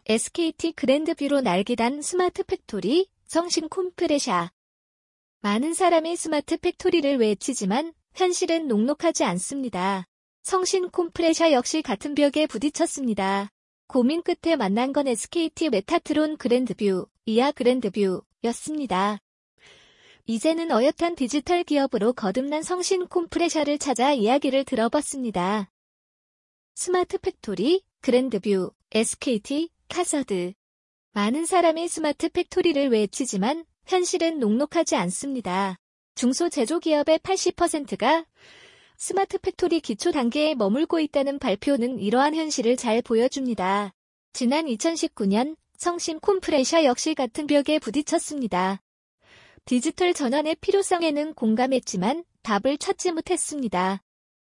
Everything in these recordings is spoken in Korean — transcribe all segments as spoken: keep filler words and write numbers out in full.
에스케이티 그랜드뷰로 날개단 스마트 팩토리, 성신 콤프레샤. 많은 사람이 스마트 팩토리를 외치지만 현실은 녹록하지 않습니다. 성신 콤프레샤 역시 같은 벽에 부딪혔습니다. 고민 끝에 만난 건 에스케이티 메타트론 그랜드뷰, 이하 그랜드뷰였습니다. 이제는 어엿한 디지털 기업으로 거듭난 성신 콤프레샤를 찾아 이야기를 들어봤습니다. 스마트 팩토리, 그랜드뷰, 에스케이티, 카서드. 많은 사람이 스마트 팩토리를 외치지만 현실은 녹록하지 않습니다. 중소제조기업의 팔십 퍼센트가 스마트 팩토리 기초 단계에 머물고 있다는 발표는 이러한 현실을 잘 보여줍니다. 지난 이천십구 년 성신 콤프레샤 역시 같은 벽에 부딪혔습니다. 디지털 전환의 필요성에는 공감했지만 답을 찾지 못했습니다.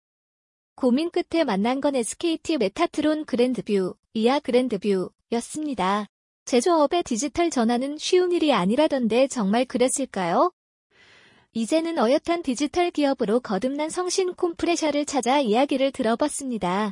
고민 끝에 만난 건 에스케이티 메타트론 그랜드뷰, 이하 그랜드뷰였습니다. 제조업의 디지털 전환은 쉬운 일이 아니라던데 정말 그랬을까요? 이제는 어엿한 디지털 기업으로 거듭난 성신 콤프레샤를 찾아 이야기를 들어봤습니다.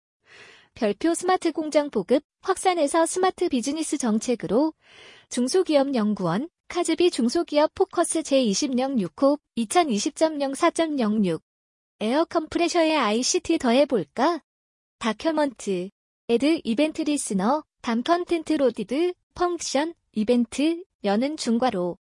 별표 스마트 공장 보급, 확산해서 스마트 비즈니스 정책으로 중소기업연구원, 카즈비 중소기업 포커스 제이십 영육 호 이천이십 점 영사 점 영육 에어 컴프레셔에 아이씨티 더해볼까? 다큐먼트, 애드 이벤트 리스너, 담 컨텐트 로디드, 펑션, 이벤트, 여는 중괄호.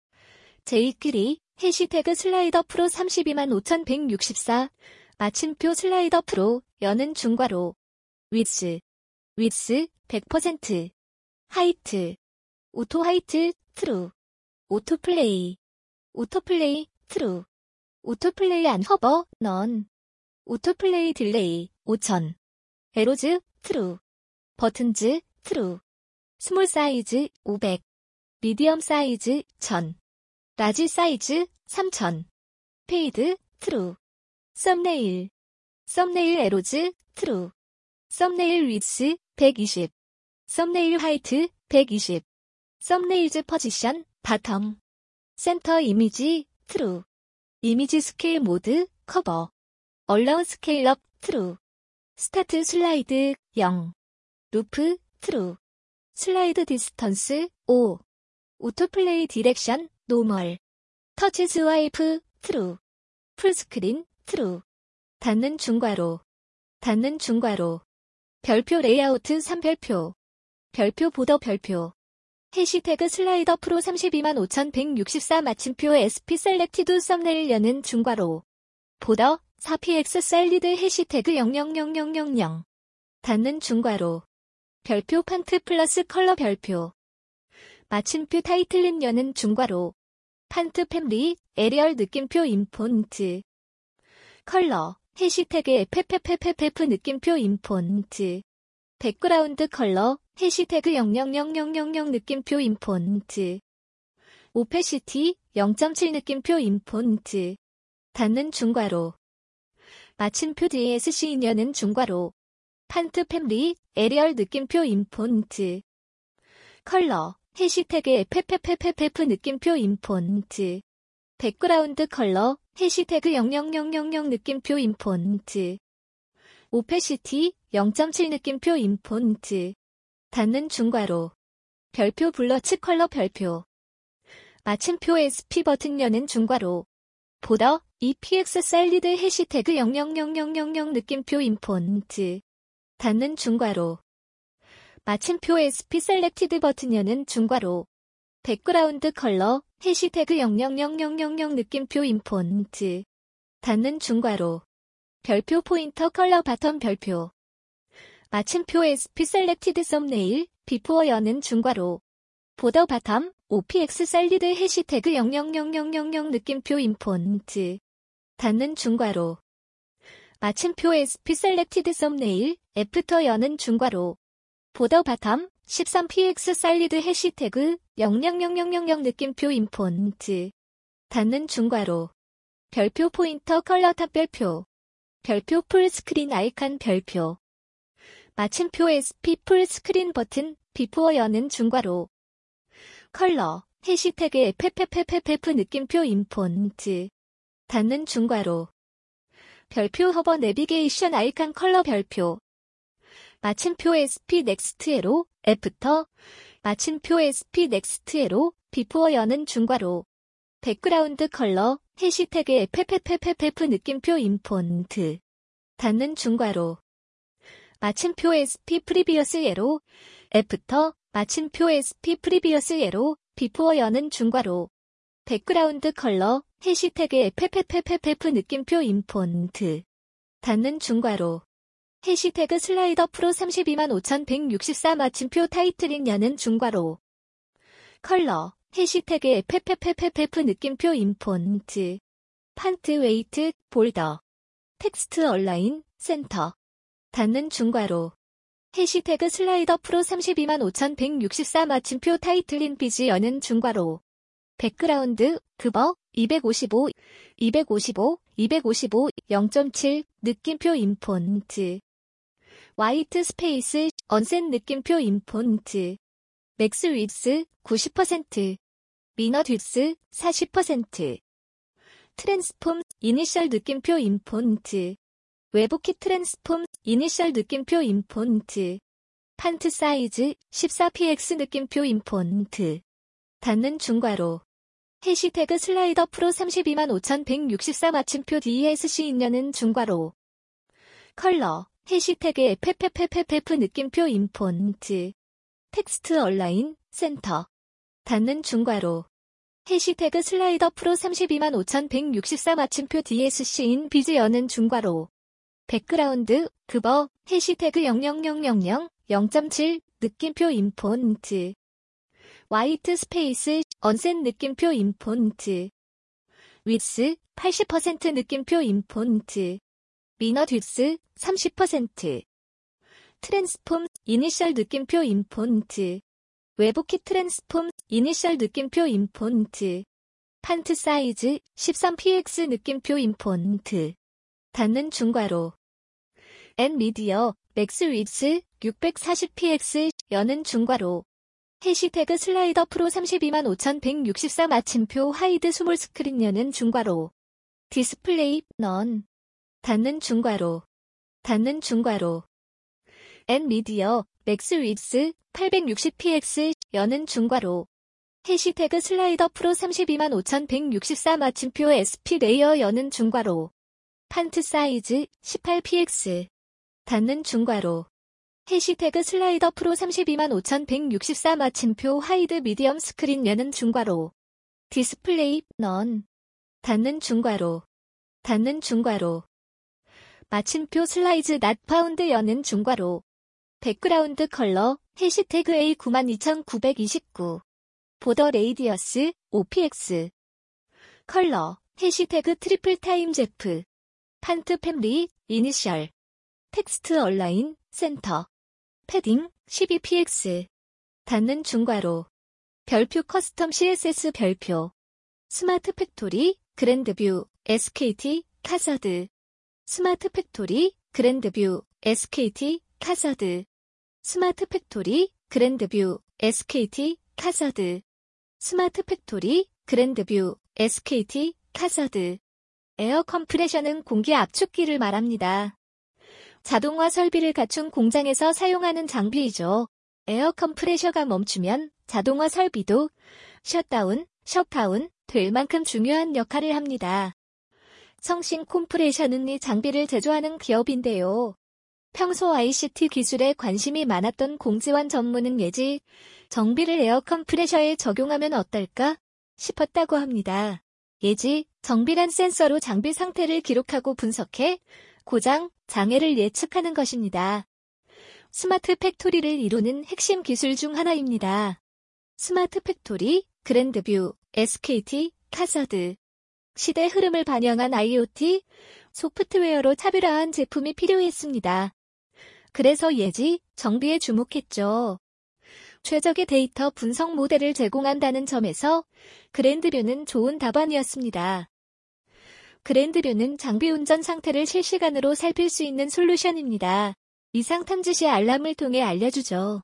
제이큐리, 해시태그 슬라이더 프로 삼십이만 오천백육십사, 마침표 슬라이더 프로, 여는 중괄호. 위스, 위스, 백 퍼센트. 하이트, 오토 하이트, 트루. 오토플레이, 오토플레이, 트루. 오토플레이 안 허버, 넌. 오토플레이 딜레이, 오천. 에로즈, 트루. 버튼즈, 트루. 스몰 사이즈, 오백. 미디엄 사이즈, 천. 라지 사이즈, 삼천. 페이드, 트루. 썸네일. 썸네일 에로즈, 트루. 썸네일 위스, 백이십. 썸네일 하이트, 백이십. 썸네일즈 포지션, 바텀. 센터 이미지, 트루. 이미지 스케일 모드, 커버. 얼라운 스케일업, 트루. 스타트 슬라이드, 영. 루프, 트루. 슬라이드 디스턴스, 오. 오토플레이 디렉션, 노멀. 터치 스와이프, 트루. 풀스크린, 트루. 닫는 중괄호. 닫는 중괄호. 별표 레이아우트 삼 별표. 별표 보더 별표. 해시태그 슬라이더 프로 삼십이만 오천백육십사 마침표 에스피 셀렉티드 썸네일 여는 중괄호. 보더 사 피엑스 셀리드 해시태그 영영영영영영. 닫는 중괄호. 별표 판트 플러스 컬러 별표. 마침표 타이틀린 여는 중괄호. 판트 팸리, 에리얼 느낌표 인폰트. 컬러, 해시태그 에프에프에프에프 느낌표 인폰트. 백그라운드 컬러, 해시태그 영영영영영영 느낌표 인폰트. 오페시티, 영 점 칠 느낌표 인폰트. 닫는 중괄호. 마침표 디에스씨 인여는 중괄호. 판트 팸리, 에리얼 느낌표 인폰트. 컬러, 해시태그 에프에프에프에프 느낌표 인폰트. 백그라운드 컬러, 해시태그 영영영영영 느낌표 인폰트. 오페시티, 영 점 칠 느낌표 인폰트. 닫는 중괄호. 별표 블러츠 컬러 별표. 마침표 에스피 버튼 여는 중괄호. 보더, 이피엑스 셀리드 해시태그 영영영영영영 느낌표 인폰트. 닫는 중괄호. 마침표 에스피 셀렉티드 버튼 여는 중괄호. 백그라운드 컬러, 해시태그 영영영영영영 느낌표 인폰트. 닫는 중괄호. 별표 포인터 컬러 바텀 별표. 마침표 에스피 셀렉티드 썸네일, 비포어 여는 중괄호. 보더 바텀, 오피엑스 셀리드 해시태그 영영영영영영 느낌표 인폰트. 닫는 중괄호. 마침표 에스피 셀렉티드 썸네일, 애프터 여는 중괄호. 보더 바텀, 십삼 피엑스 셀리드 해시태그 영영영영영영 느낌표 인폰트. 닫는 중괄호. 별표 포인터 컬러 탑 별표. 별표 풀스크린 아이콘 별표. 마침표 에스피 풀스크린 버튼, 비포어 여는 중괄호. 컬러, 해시태그 에프에프에프에프 느낌표 인폰트. 닫는 중괄호. 별표 허버 내비게이션 아이콘 컬러 별표. 마침표 에스피 넥스트 에로, 애프터, 마침표 에스피 넥스트 에로, 비포어 여는 중괄호. 백그라운드 컬러, 해시태그 에프에프에프에프에프 느낌표 임폰트. 닫는 중괄호. 마침표 에스피 프리비어스 에로, 애프터, 마침표 에스피 프리비어스 에로, 비포어 여는 중괄호. 백그라운드 컬러, 해시태그 에프에프에프에프에프 느낌표 임폰트. 닫는 중괄호. 해시태그 슬라이더 프로 삼십이만 오천백육십사 마침표 타이틀링 여는 중괄호. 컬러, 해시태그 에프에프에프에프에프 느낌표 임폰트. 판트 웨이트, 볼더. 텍스트 얼라인, 센터. 닫는 중괄호. 해시태그 슬라이더 프로 삼십이만 오천백육십사 마침표 타이틀링 비즈 여는 중괄호. 백그라운드, 그버, 이백오십오, 이백오십오, 이백오십오, 영 점 칠, 느낌표 임폰트. 화이트 스페이스, 언셋 느낌표 임폰트. 맥스 윗스, 구십 퍼센트. 미너 딥스, 사십 퍼센트. 트랜스폼, 이니셜 느낌표 임폰트. 외부키 트랜스폼, 이니셜 느낌표 임폰트. 판트 사이즈, 십사 픽셀 느낌표 임폰트. 닫는 중괄호. 해시태그 슬라이더 프로 삼십이만 오천백육십사 마침표 디에스씨 인여는 중괄호. 컬러, 해시태그 에프에프에프에프에프 느낌표 임폰트. 텍스트 얼라인, 센터. 닫는 중괄호. 해시태그 슬라이더 프로 삼십이만 오천백육십사 마침표 디에스씨인 비즈 여는 중괄호. 백그라운드, 그버, 해시태그 영영영영영, 영 점 칠, 느낌표 임폰트. 화이트 스페이스, 언셋 느낌표 임폰트. 윗스, 팔십 퍼센트 느낌표 임폰트. 미너 딥스, 삼십 퍼센트. 트랜스폼, 이니셜 느낌표 임폰트. 외부키 트랜스폼, 이니셜 느낌표 임폰트. 판트 사이즈, 십삼 픽셀 느낌표 임폰트. 닫는 중괄호. 엔미디어, 맥스 윗스, 육백사십 픽셀, 여는 중괄호. 해시태그 슬라이더 프로 삼십이만 오천백육십사 마침표 하이드 스몰 스크린 여는 중괄호. 디스플레이, 넌. 닫는 중괄호. 닫는 중괄호. 엔미디어, 맥스 윗스, 팔백육십 픽셀, 여는 중괄호. 해시태그 슬라이더 프로 삼십이만 오천백육십사 마침표 에스피 레이어 여는 중괄호. 판트 사이즈, 십팔 픽셀. 닫는 중괄호. 해시태그 슬라이더 프로 삼십이만 오천백육십사 마침표 하이드 미디엄 스크린 여는 중괄호. 디스플레이, 넌. 닫는 중괄호. 닫는 중괄호. 마침표 슬라이즈 낫 파운드 여는 중괄호. 백그라운드 컬러, 해시태그 에이 구만 이천구백이십구. 보더 레이디어스, 오 픽셀. 컬러, 해시태그 트리플 타임 제프. 판트 팸리, 이니셜. 텍스트 얼라인, 센터. 패딩, 십이 픽셀. 닫는 중괄호. 별표 커스텀 씨에스에스 별표. 스마트 팩토리, 그랜드뷰, 에스케이티, 카서드. 스마트 팩토리, 그랜드뷰, 에스케이티, 카서드. 스마트 팩토리, 그랜드뷰, 에스케이티, 카서드. 스마트 팩토리, 그랜드뷰, 에스케이티, 카서드. 에어 컴프레셔는 공기 압축기를 말합니다. 자동화 설비를 갖춘 공장에서 사용하는 장비이죠. 에어 컴프레셔가 멈추면 자동화 설비도 셧다운, 셧다운 될 만큼 중요한 역할을 합니다. 성신 콤프레셔는 이 장비를 제조하는 기업인데요. 평소 아이씨티 기술에 관심이 많았던 공지원 전문은 예지, 정비를 에어 컴프레셔에 적용하면 어떨까 싶었다고 합니다. 예지, 정비란 센서로 장비 상태를 기록하고 분석해 고장, 장애를 예측하는 것입니다. 스마트 팩토리를 이루는 핵심 기술 중 하나입니다. 스마트 팩토리, 그랜드뷰, 에스케이티, 카서드. 시대 흐름을 반영한 아이오티, 소프트웨어로 차별화한 제품이 필요했습니다. 그래서 예지, 정비에 주목했죠. 최적의 데이터 분석 모델을 제공한다는 점에서 그랜드뷰는 좋은 답안이었습니다. 그랜드뷰는 장비 운전 상태를 실시간으로 살필 수 있는 솔루션입니다. 이상 탐지 시 알람을 통해 알려주죠.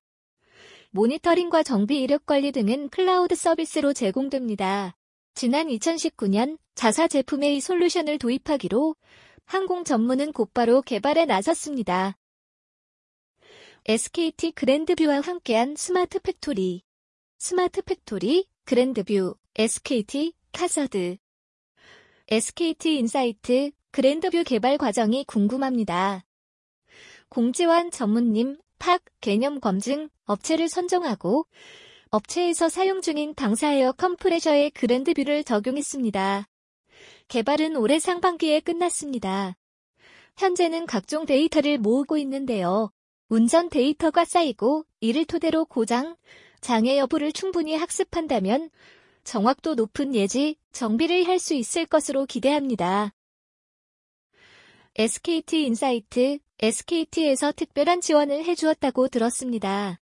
모니터링과 정비 이력 관리 등은 클라우드 서비스로 제공됩니다. 지난 이천십구 년 자사 제품의 이 솔루션을 도입하기로 항공 전문은 곧바로 개발에 나섰습니다. 에스케이티 그랜드뷰와 함께한 스마트 팩토리. 스마트 팩토리, 그랜드뷰, 에스케이티, 카서드. 에스케이티 인사이트, 그랜드뷰 개발 과정이 궁금합니다. 공지원 전문님, 팍, 개념 검증, 업체를 선정하고 업체에서 사용 중인 방사 에어 컴프레셔에 그랜드뷰를 적용했습니다. 개발은 올해 상반기에 끝났습니다. 현재는 각종 데이터를 모으고 있는데요. 운전 데이터가 쌓이고 이를 토대로 고장, 장애 여부를 충분히 학습한다면 정확도 높은 예지, 정비를 할 수 있을 것으로 기대합니다. 에스케이티 인사이트, 에스케이티에서 특별한 지원을 해주었다고 들었습니다.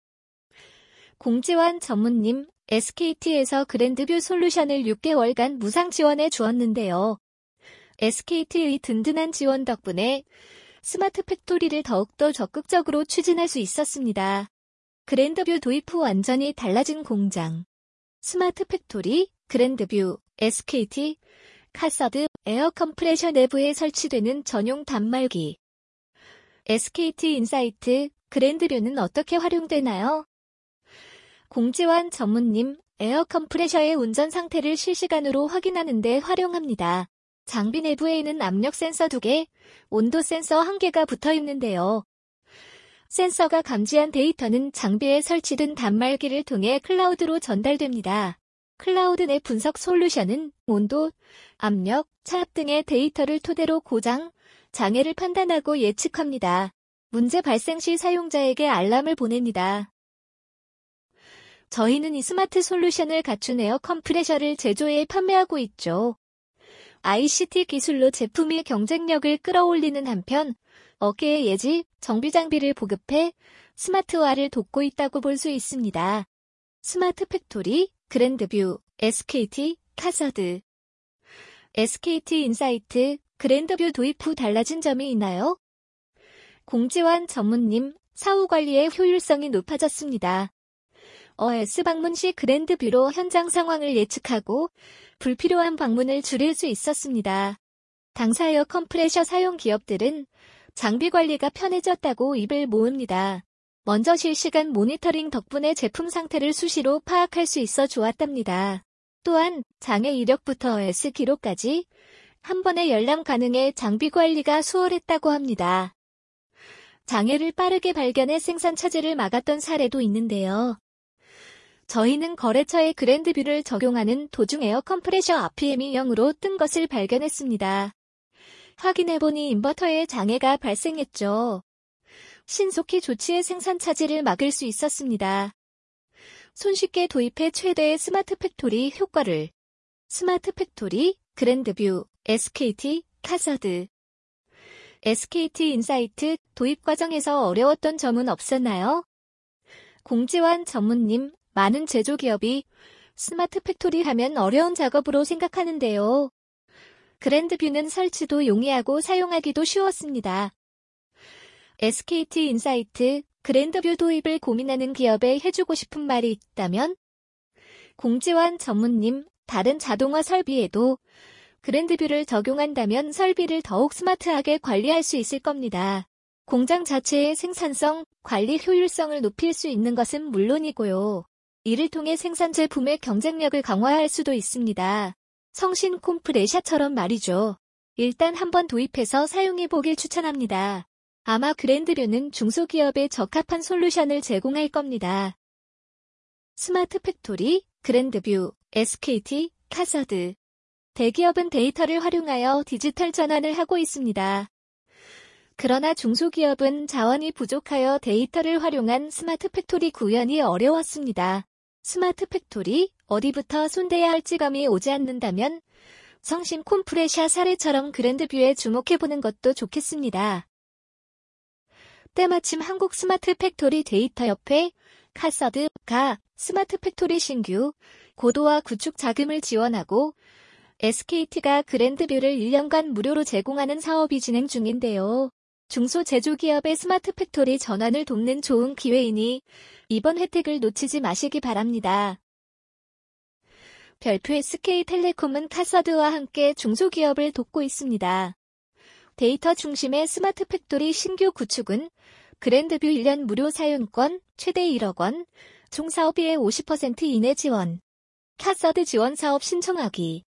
공지원 전문님, 에스케이티에서 그랜드뷰 솔루션을 육 개월간 무상 지원해 주었는데요. 에스케이티의 든든한 지원 덕분에 스마트 팩토리를 더욱더 적극적으로 추진할 수 있었습니다. 그랜드뷰 도입 후 완전히 달라진 공장. 스마트 팩토리, 그랜드뷰, 에스케이티, 카서드, 에어 컴프레셔 내부에 설치되는 전용 단말기. 에스케이티 인사이트, 그랜드뷰는 어떻게 활용되나요? 공지원 전문님, 에어 컴프레셔의 운전 상태를 실시간으로 확인하는 데 활용합니다. 장비 내부에는 압력 센서 두 개, 온도 센서 한 개가 붙어 있는데요. 센서가 감지한 데이터는 장비에 설치된 단말기를 통해 클라우드로 전달됩니다. 클라우드 내 분석 솔루션은 온도, 압력, 차압 등의 데이터를 토대로 고장, 장애를 판단하고 예측합니다. 문제 발생 시 사용자에게 알람을 보냅니다. 저희는 이 스마트 솔루션을 갖춘 에어 컴프레셔를 제조해 판매하고 있죠. 아이씨티 기술로 제품의 경쟁력을 끌어올리는 한편 업계의 예지, 정비 장비를 보급해 스마트화를 돕고 있다고 볼 수 있습니다. 스마트 팩토리, 그랜드뷰, 에스케이티, 카서드. 에스케이티 인사이트, 그랜드뷰 도입 후 달라진 점이 있나요? 공지원 전문님, 사후 관리의 효율성이 높아졌습니다. 어에스 방문 시 그랜드뷰로 현장 상황을 예측하고 불필요한 방문을 줄일 수 있었습니다. 당사 에어 컴프레셔 사용 기업들은 장비 관리가 편해졌다고 입을 모읍니다. 먼저 실시간 모니터링 덕분에 제품 상태를 수시로 파악할 수 있어 좋았답니다. 또한 장애 이력부터 어에스 기록까지 한 번에 열람 가능해 장비 관리가 수월했다고 합니다. 장애를 빠르게 발견해 생산 차질을 막았던 사례도 있는데요. 저희는 거래처에 그랜드뷰를 적용하는 도중 에어 컴프레셔 알피엠이 영으로 뜬 것을 발견했습니다. 확인해보니 인버터에 장애가 발생했죠. 신속히 조치해 생산 차질을 막을 수 있었습니다. 손쉽게 도입해 최대의 스마트 팩토리 효과를. 스마트 팩토리, 그랜드뷰, 에스케이티, 카서드. 에스케이티 인사이트 도입 과정에서 어려웠던 점은 없었나요? 공지원 전문님, 많은 제조기업이 스마트 팩토리 하면 어려운 작업으로 생각하는데요. 그랜드뷰는 설치도 용이하고 사용하기도 쉬웠습니다. 에스케이티 인사이트, 그랜드뷰 도입을 고민하는 기업에 해주고 싶은 말이 있다면? 공지원 전문님, 다른 자동화 설비에도 그랜드뷰를 적용한다면 설비를 더욱 스마트하게 관리할 수 있을 겁니다. 공장 자체의 생산성, 관리 효율성을 높일 수 있는 것은 물론이고요. 이를 통해 생산 제품의 경쟁력을 강화할 수도 있습니다. 성신 콤프레셔처럼 말이죠. 일단 한번 도입해서 사용해보길 추천합니다. 아마 그랜드뷰는 중소기업에 적합한 솔루션을 제공할 겁니다. 스마트 팩토리, 그랜드뷰, 에스케이티, 카서드. 대기업은 데이터를 활용하여 디지털 전환을 하고 있습니다. 그러나 중소기업은 자원이 부족하여 데이터를 활용한 스마트 팩토리 구현이 어려웠습니다. 스마트 팩토리, 어디부터 손대야 할지 감이 오지 않는다면 성신 콤프레셔 사례처럼 그랜드뷰에 주목해보는 것도 좋겠습니다. 때마침 한국 스마트 팩토리 데이터협회, 카서드가 스마트 팩토리 신규, 고도화 구축 자금을 지원하고 에스케이티가 그랜드뷰를 일 년간 무료로 제공하는 사업이 진행 중인데요. 중소제조기업의 스마트 팩토리 전환을 돕는 좋은 기회이니 이번 혜택을 놓치지 마시기 바랍니다. 별표 에스케이텔레콤은 카서드와 함께 중소기업을 돕고 있습니다. 데이터 중심의 스마트 팩토리 신규 구축은 그랜드뷰 일 년 무료 사용권, 최대 일억 원, 종사업비의 오십 퍼센트 이내 지원. 카서드 지원 사업 신청하기.